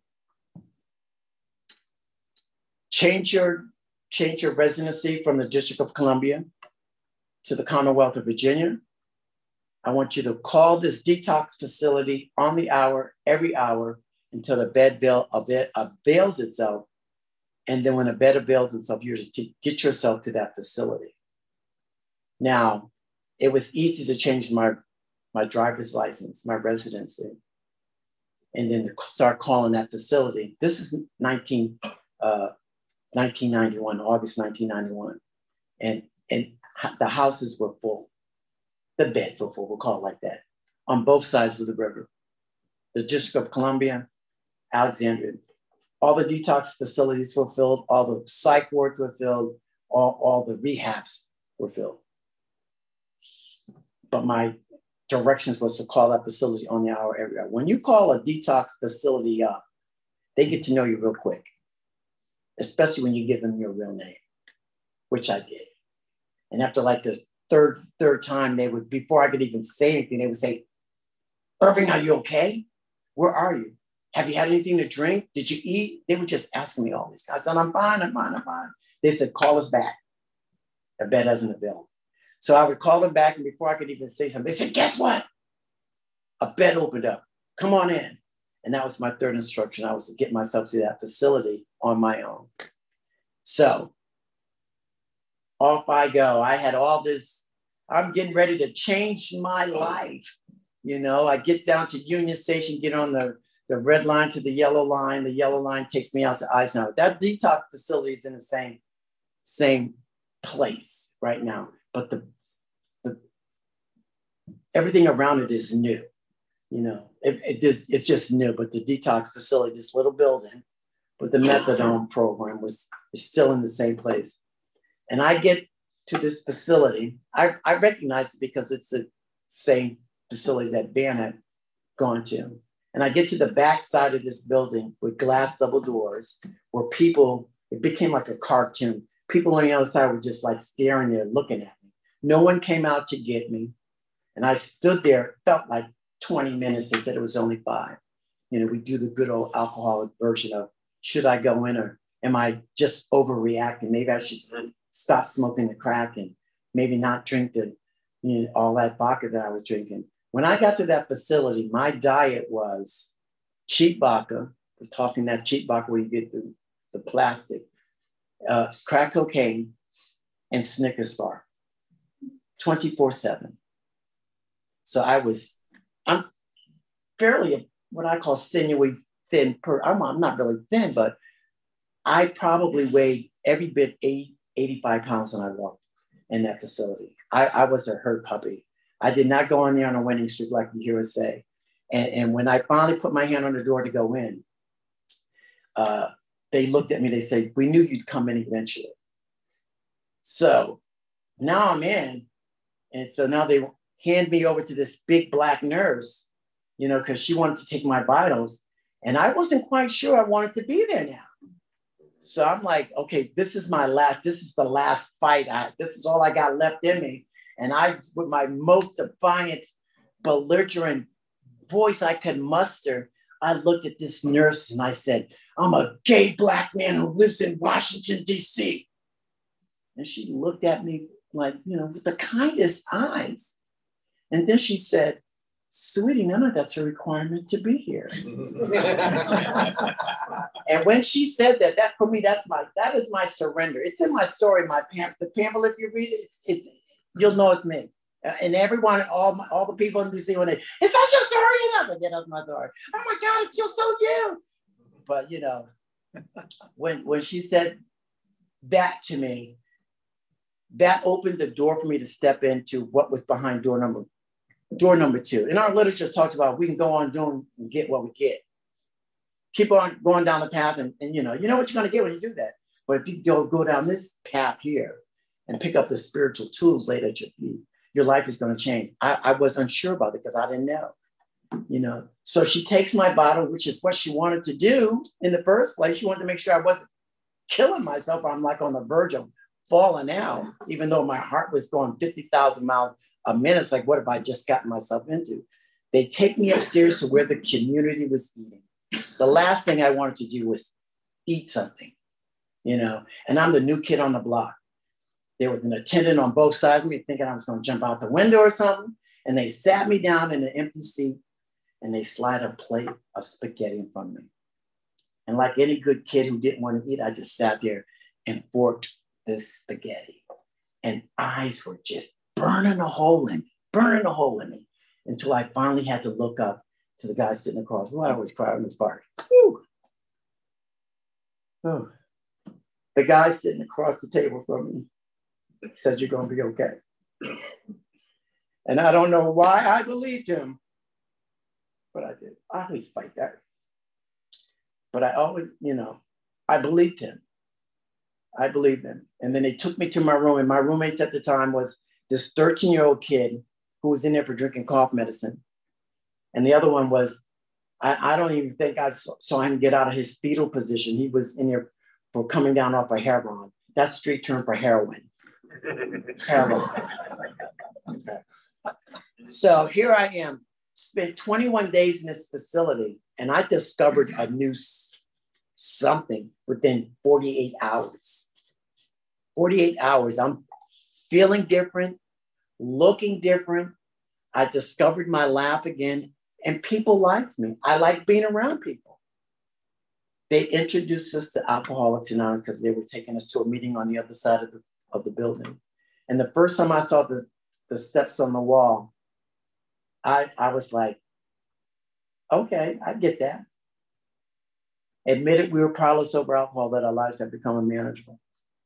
change your residency from the District of Columbia to the Commonwealth of Virginia. I want you to call this detox facility on the hour, every hour, until the bed avails itself. And then when the bed avails itself, you're to get yourself to that facility. Now, it was easy to change my driver's license, my residency, and then to start calling that facility. This is 1991, August 1991. And the houses were full. The beds were full, we'll call it like that, on both sides of the river. The District of Columbia, Alexandria, all the detox facilities were filled, all the psych wards were filled, all the rehabs were filled. But my directions was to call that facility on the hour, every hour. When you call a detox facility up, they get to know you real quick, especially when you give them your real name, which I did. And after like the third time, they would, before I could even say anything, they would say, Irving, are you okay? Where are you? Have you had anything to drink? Did you eat? They were just asking me all this. I said, I'm fine. They said, call us back. The bed hasn't available. So I would call them back, and before I could even say something, they said, guess what? A bed opened up. Come on in. And that was my third instruction. I was to get myself to that facility on my own. So off I go. I had all this, I'm getting ready to change my life. You know, I get down to Union Station, get on the red line to the yellow line. The yellow line takes me out to Eisenhower. That detox facility is in the same place right now, but the everything around it is new. You know, it's just new, but the detox facility, this little building with the methadone program is still in the same place. And I get to this facility. I recognize it because it's the same facility that Van had gone to. And I get to the back side of this building with glass double doors where people, it became like a cartoon. People on the other side were just like staring there, looking at me. No one came out to get me. And I stood there, felt like 20 minutes. They said it was only 5. You know, we do the good old alcoholic version of, should I go in or Am I just overreacting? Maybe I should stop smoking the crack and maybe not drink all that vodka that I was drinking. When I got to that facility, my diet was cheap vodka. We're talking that cheap vodka where you get the plastic, crack cocaine, and Snickers bar, 24/7. So I'm fairly what I call sinewy thin. I'm not really thin, but I probably weighed every bit 85 pounds when I walked in that facility. I was a hurt puppy. I did not go in there on a winning streak like you hear us say. And when I finally put my hand on the door to go in, they looked at me, they said, we knew you'd come in eventually. So now I'm in. And so now they hand me over to this big black nurse, because she wanted to take my vitals. And I wasn't quite sure I wanted to be there now. So I'm like, okay, this is the last fight. This is all I got left in me. And with my most defiant, belligerent voice I could muster, I looked at this nurse and I said, I'm a gay black man who lives in Washington, D.C. And she looked at me like, with the kindest eyes. And then she said, sweetie, none of that's a requirement to be here. And when she said that for me, that is my surrender. It's in my story, the pamphlet, if you read it, you'll know it's me. And everyone, all the people in DC, when is that your story? And I was like, yeah, that's my story. Oh my God, it's just so you. But when she said that to me, that opened the door for me to step into what was behind door number 2. In our literature talks about we can go on doing and get what we get. Keep on going down the path and you know what you're going to get when you do that. But if you go down this path here and pick up the spiritual tools laid at your feet, your life is going to change. I was unsure about it because I didn't know. So she takes my bottle, which is what she wanted to do in the first place. She wanted to make sure I wasn't killing myself. I'm like on the verge of falling out, even though my heart was going 50,000 miles a minute. It's like, what have I just gotten myself into? They take me upstairs to where the community was eating. The last thing I wanted to do was eat something, and I'm the new kid on the block. There was an attendant on both sides of me thinking I was going to jump out the window or something. And they sat me down in an empty seat and they slide a plate of spaghetti in front of me. And like any good kid who didn't want to eat, I just sat there and forked this spaghetti. And eyes were just burning a hole in me until I finally had to look up to the guy sitting across. I always cry on this part. Whew. Oh. The guy sitting across the table from me said, you're going to be okay. And I don't know why I believed him, but I did. I always fight that. But I always, I believed him. And then they took me to my room, and my roommates at the time was this 13-year-old kid who was in there for drinking cough medicine. And the other one was, I don't even think I saw him get out of his fetal position. He was in there for coming down off of heroin. That's street term for heroin. Heroin. Okay. So here I am, spent 21 days in this facility, and I discovered a new something within 48 hours. 48 hours, I'm feeling different, looking different. I discovered my laugh again, and people liked me. I like being around people. They introduced us to Alcoholics Anonymous because they were taking us to a meeting on the other side of the building. And the first time I saw the steps on the wall, I was like, okay, I get that. Admitted we were powerless over alcohol, that our lives had become unmanageable.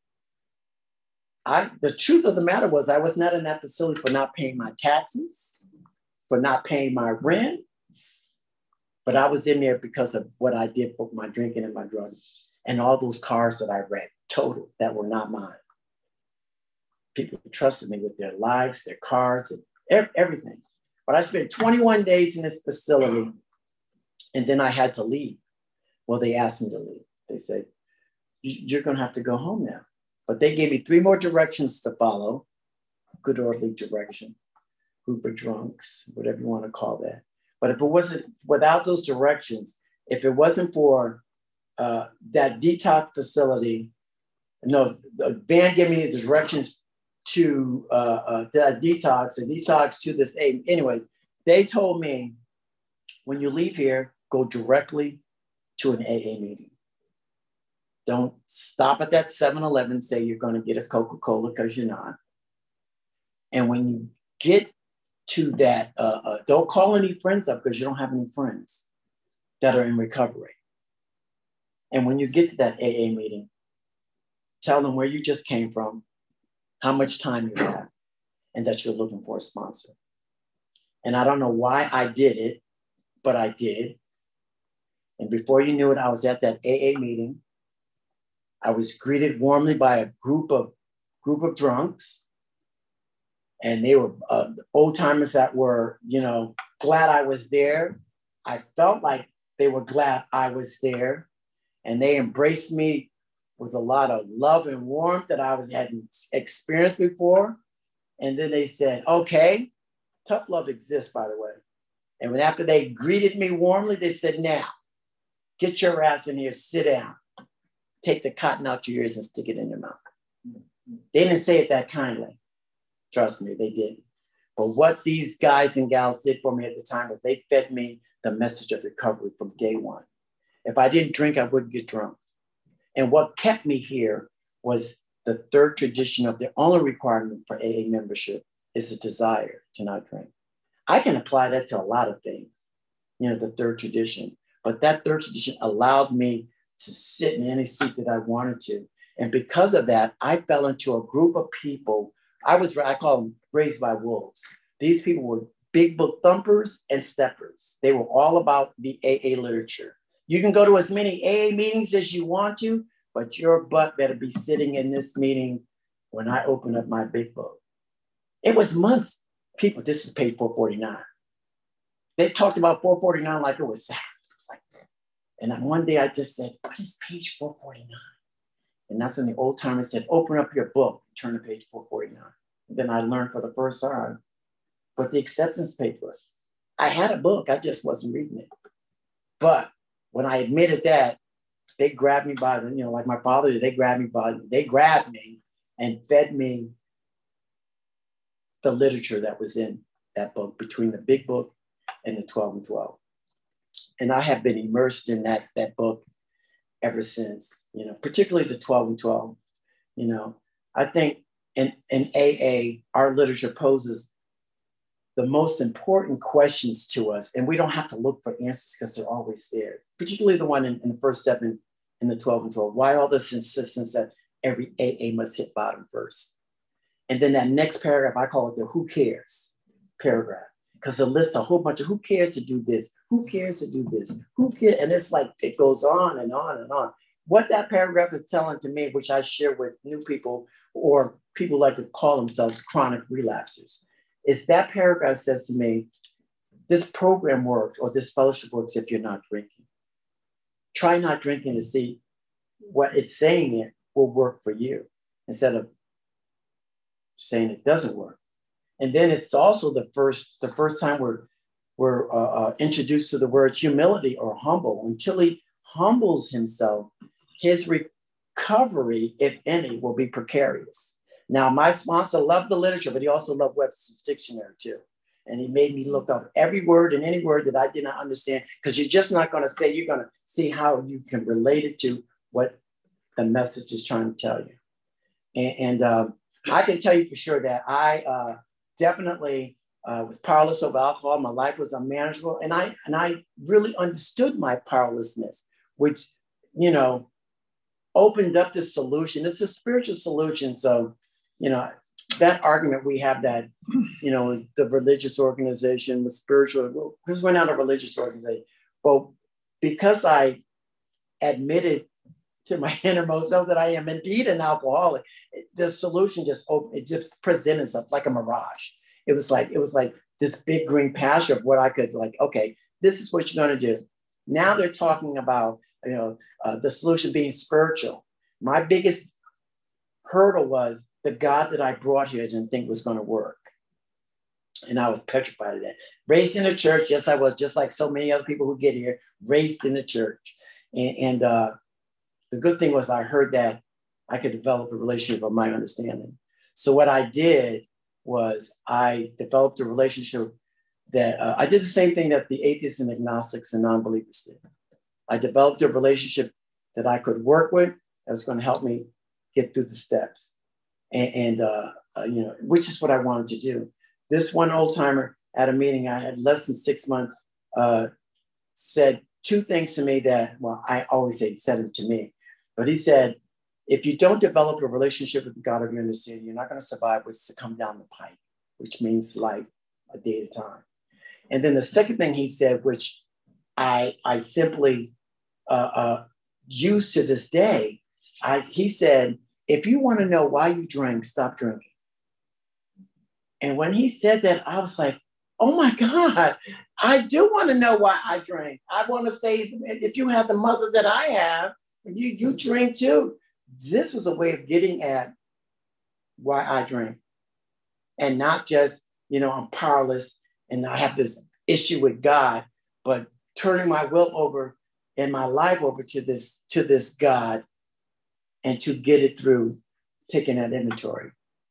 The truth of the matter was I was not in that facility for not paying my taxes, for not paying my rent, but I was in there because of what I did for my drinking and my drugs and all those cars that I wrecked, total, that were not mine. People trusted me with their lives, their cars, and everything. But I spent 21 days in this facility, and then I had to leave. Well, they asked me to leave. They said, you're going to have to go home now. But they gave me 3 more directions to follow. Good orderly direction, group of drunks, whatever you want to call that. But if it wasn't, without those directions, if it wasn't for that detox facility, no, the van gave me the directions to that detox, a detox to this A. Anyway, they told me, when you leave here, go directly to an AA meeting. Don't stop at that 7-Eleven, say you're going to get a Coca-Cola, because you're not. And when you get to that, don't call any friends up, because you don't have any friends that are in recovery. And when you get to that AA meeting, tell them where you just came from, how much time you have, and that you're looking for a sponsor. And I don't know why I did it, but I did. And before you knew it, I was at that AA meeting. I was greeted warmly by a group of drunks. And they were old timers that were, glad I was there. I felt like they were glad I was there. And they embraced me with a lot of love and warmth that I hadn't experienced before. And then they said, okay, tough love exists, by the way. And after they greeted me warmly, they said, now, get your ass in here, sit down, take the cotton out your ears and stick it in your mouth. They didn't say it that kindly. Trust me, they didn't. But what these guys and gals did for me at the time was they fed me the message of recovery from day one. If I didn't drink, I wouldn't get drunk. And what kept me here was the third tradition of the only requirement for AA membership is a desire to not drink. I can apply that to a lot of things, the third tradition. But that third tradition allowed me to sit in any seat that I wanted to. And because of that, I fell into a group of people. I call them raised by wolves. These people were big book thumpers and steppers. They were all about the AA literature. You can go to as many AA meetings as you want to, but your butt better be sitting in this meeting when I open up my big book. It was months. People, this is page 449. They talked about 449 like it was sad. And then one day I just said, what is page 449? And that's when the old timer said, open up your book, turn to page 449. And then I learned for the first time what the acceptance paper. I had a book, I just wasn't reading it. But when I admitted that, they grabbed me by the, like my father did, they grabbed me and fed me the literature that was in that book, between the big book and the 12 and 12. And I have been immersed in that book ever since, particularly the 12 and 12. I think in AA, our literature poses the most important questions to us, and we don't have to look for answers because they're always there, particularly the one in the first step in the 12 and 12. Why all this insistence that every AA must hit bottom first? And then that next paragraph, I call it the who cares paragraph, because it lists a whole bunch of who cares to do this, who cares to do this, who cares, and it's like, it goes on and on and on. What that paragraph is telling to me, which I share with new people or people like to call themselves chronic relapsers, is that paragraph says to me, this program works or this fellowship works if you're not drinking. Try not drinking to see what it's saying it will work for you instead of saying it doesn't work. And then it's also the first time we're introduced to the word humility or humble. Until he humbles himself, his recovery, if any, will be precarious. Now, my sponsor loved the literature, but he also loved Webster's dictionary too. And he made me look up every word and any word that I did not understand, because you're just not going to say, you're going to see how you can relate it to what the message is trying to tell you. And I can tell you for sure that I definitely was powerless over alcohol. My life was unmanageable. And I really understood my powerlessness, which, opened up this solution. It's a spiritual solution. So, that argument we have that, the religious organization, the spiritual, because we're not a religious organization. But because I admitted to my innermost self that I am indeed an alcoholic, the solution just presented itself like a mirage. It was like this big green pasture of what I could okay, this is what you're going to do. Now they're talking about, the solution being spiritual. My biggest hurdle was the God that I brought here I didn't think was going to work. And I was petrified of that. Raised in the church. Yes, I was, just like so many other people who get here, raised in the church. And the good thing was I heard that I could develop a relationship of my understanding. So what I did was I developed a relationship that I did the same thing that the atheists and agnostics and non-believers did. I developed a relationship that I could work with that was going to help me get through the steps. And you know, which is what I wanted to do. This one old timer at a meeting I had less than 6 months said two things to me that, well, I always say said it to me, but he said, if you don't develop a relationship with the God of your understanding, you're not going to survive what's to come down the pipe, which means life a day at a time. And then the second thing he said, which I simply use to this day, he said, if you want to know why you drink, stop drinking. And when he said that, I was like, oh my God, I do want to know why I drink. I want to say, if you have the mother that I have, you drink too. This was a way of getting at why I drink. And not just, you know, I'm powerless and I have this issue with God, but turning my will over and my life over to this God and to get it through taking that inventory.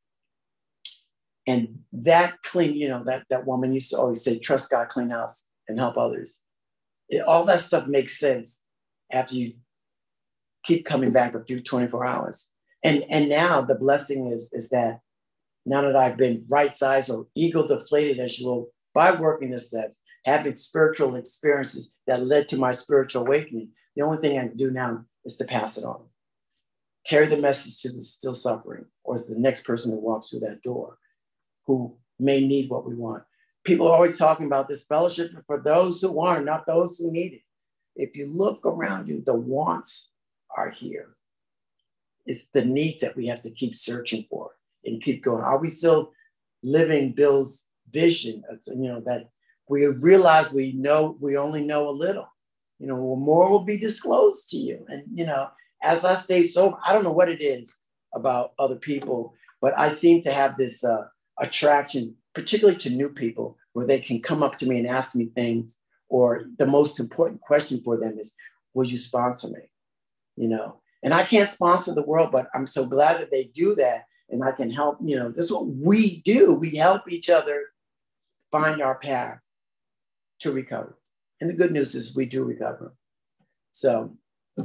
And that clean, you know, that woman used to always say, trust God, clean house, and help others. All that stuff makes sense after you keep coming back a few 24 hours. And now the blessing is that now that I've been right-sized or ego deflated, as you will, by working the steps, having spiritual experiences that led to my spiritual awakening, the only thing I can do now is to pass it on. Carry the message to the still suffering or the next person who walks through that door who may need what we want. People are always talking about this fellowship for those who want, not those who need it. If you look around you, the wants are here. It's the needs that we have to keep searching for and keep going. Are we still living Bill's vision? You know, that we realize we only know a little. You know, more will be disclosed to you. And, you know, as I stay sober, I don't know what it is about other people, but I seem to have this attraction, particularly to new people, where they can come up to me and ask me things, or the most important question for them is, will you sponsor me? You know, and I can't sponsor the world, but I'm so glad that they do that. And I can help, you know, this is what we do. We help each other find our path to recover. And the good news is we do recover. So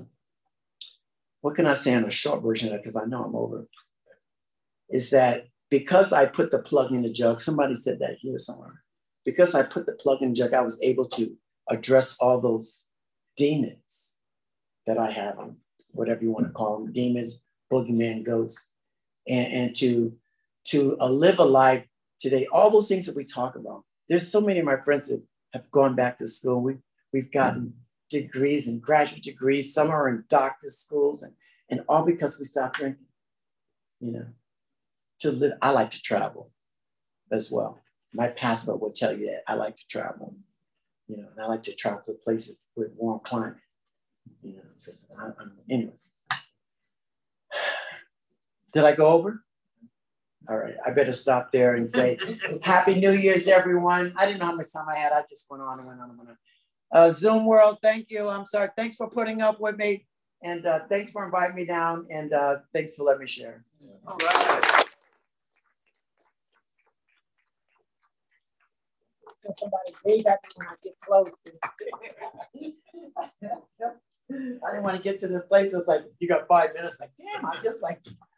what can I say on a short version of it? Because I know I'm over. Is that because I put the plug in the jug, somebody said that here somewhere. Because I put the plug in the jug, I was able to address all those demons that I have, whatever you want to call them, demons, boogeyman, ghosts, and to live a life today. All those things that we talk about. There's so many of my friends that have gone back to school. We've gotten degrees and graduate degrees. Some are in doctorate schools, and all because we stopped drinking. You know, to live, I like to travel as well. My passport will tell you that I like to travel. You know, and I like to travel to places with warm climate. You know, because anyways. Did I go over? All right, I better stop there and say Happy New Year's, everyone. I didn't know how much time I had. I just went on and went on and went on. Zoom world, thank you. I'm sorry. Thanks for putting up with me. And thanks for inviting me down. And thanks for letting me share. All right. Somebody wave at me when I get close. I didn't want to get to the place. It's like, you got 5 minutes. Like, damn, I just like